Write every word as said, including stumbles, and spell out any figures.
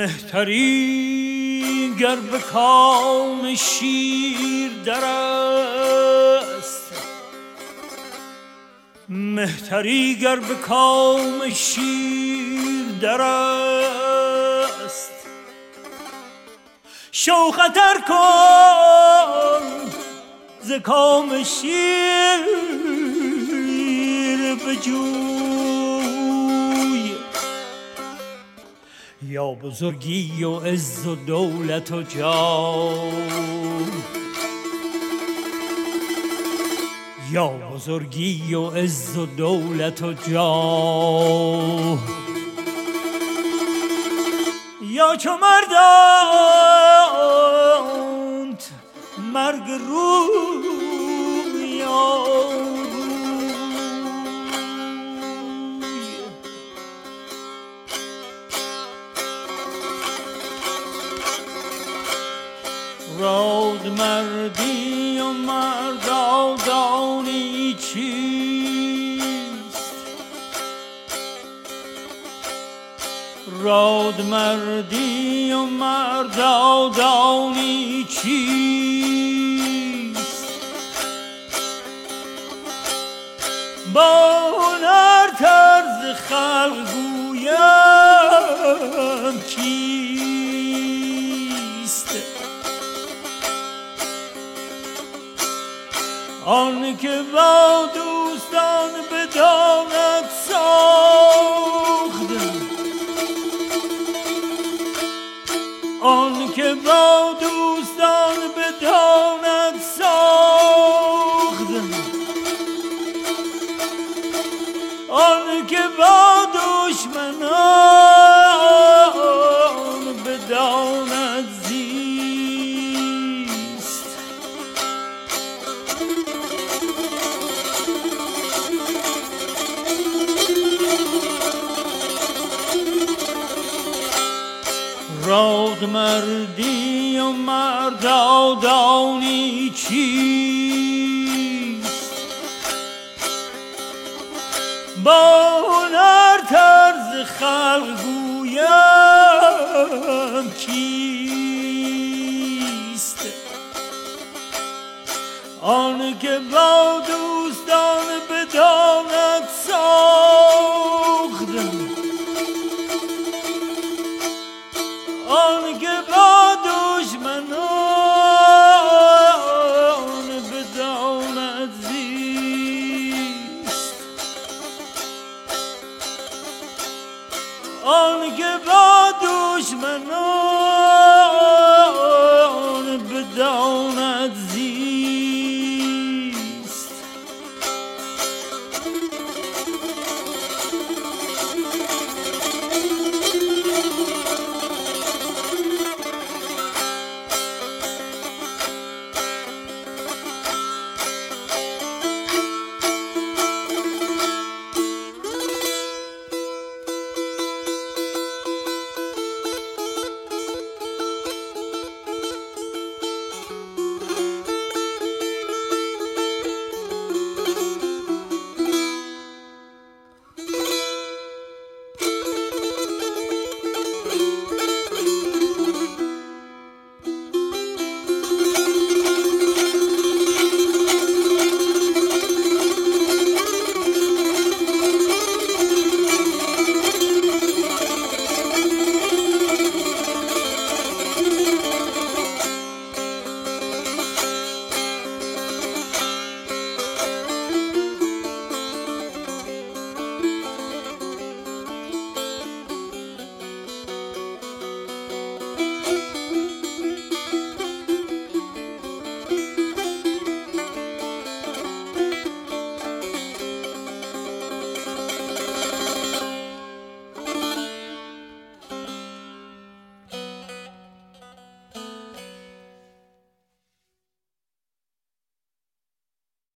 مهتری گر به کام شیر در است، مهتری گر به کام شیر در است، شو خطر کن ز کام شیر بجوی، یا بزرگی و عز و دولت و جاه، یا بزرگی و عز و دولت و جاه، یا چو مردانت مرگ روی یا راد مردی و مردادانی چیست، راد مردی و مردادانی چیست، با هنر طرز خلق گویم کیست، آن که با دوستان بداند ساخت، آن که با دوستان بداند ساخت، آن که با دشمنان بداند زیست. راد مردی و مردادانی چیست، با هنر طرز خلق گویم کیست، آن که با دوستان بداند ساخت، آن که با دشمنان بداند زیست، آن که با دشمنان